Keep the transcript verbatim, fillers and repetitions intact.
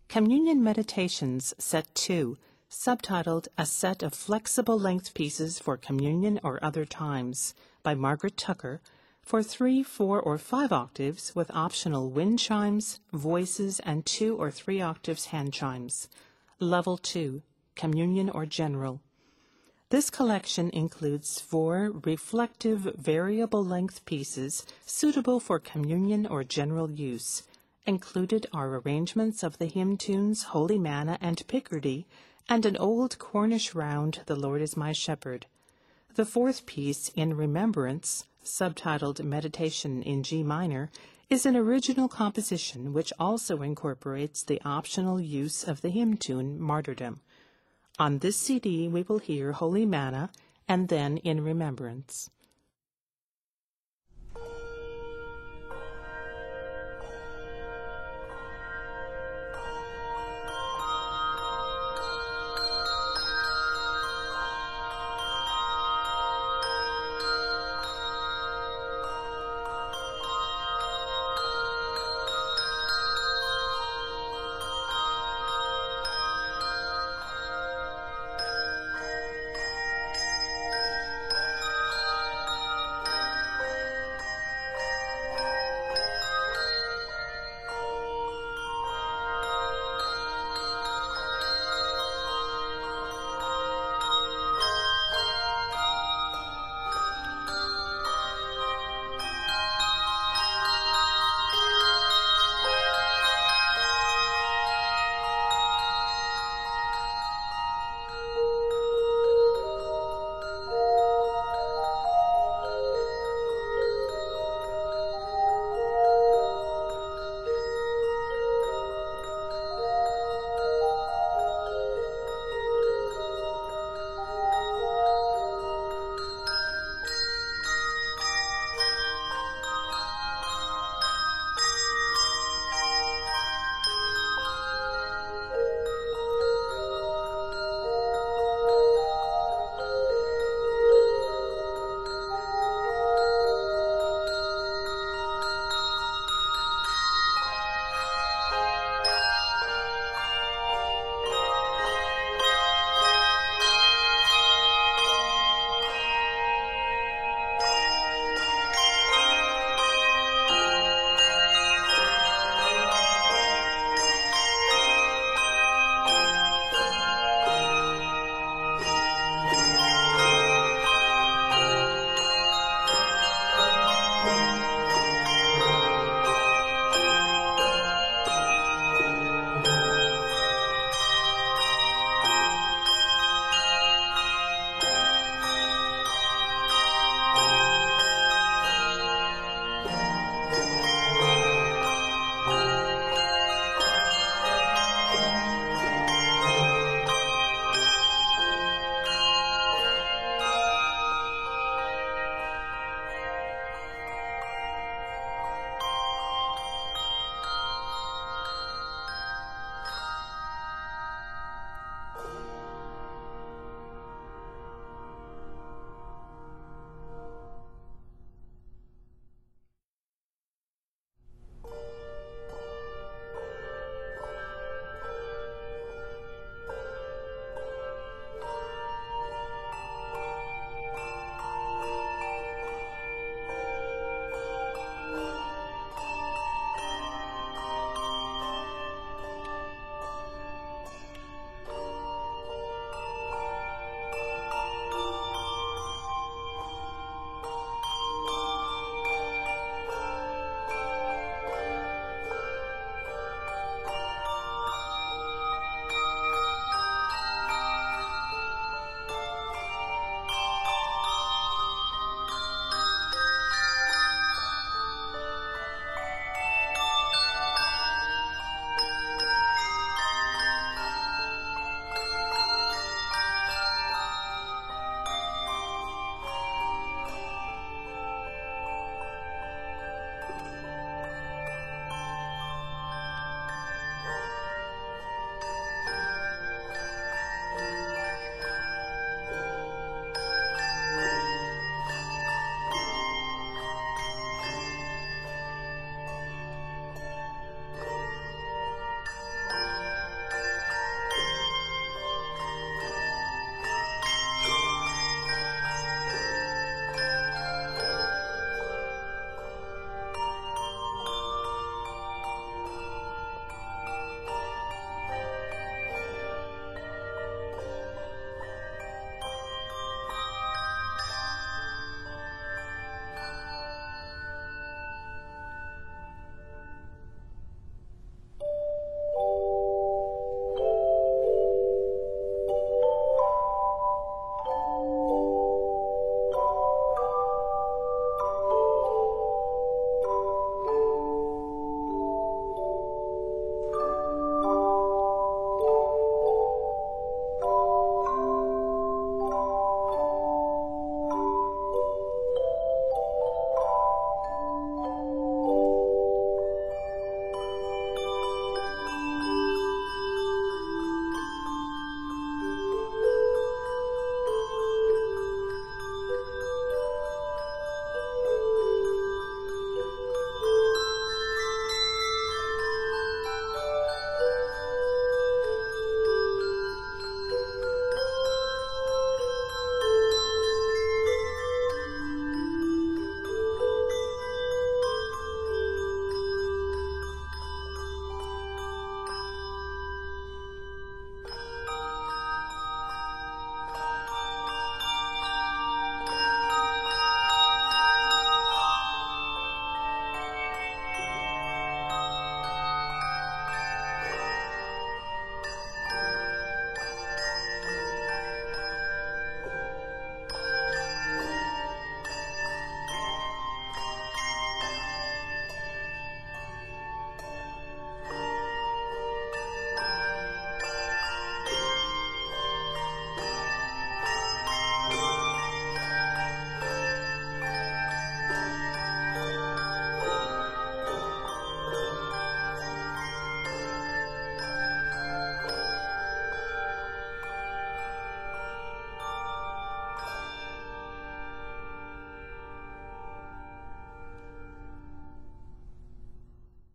Communion Meditations, Set two, subtitled A Set of Flexible Length Pieces for Communion or Other Times, by Margaret Tucker, for three, four, or five octaves with optional wind chimes, voices, and two or three octaves hand chimes. Level two, Communion or General. This collection includes four reflective variable length pieces suitable for communion or general use. Included are arrangements of the hymn tunes Holy Manna and Picardy, and an old Cornish round, The Lord is My Shepherd. The fourth piece, In Remembrance, subtitled Meditation in G minor, is an original composition which also incorporates the optional use of the hymn tune Martyrdom. On this C D we will hear Holy Manna and then In Remembrance.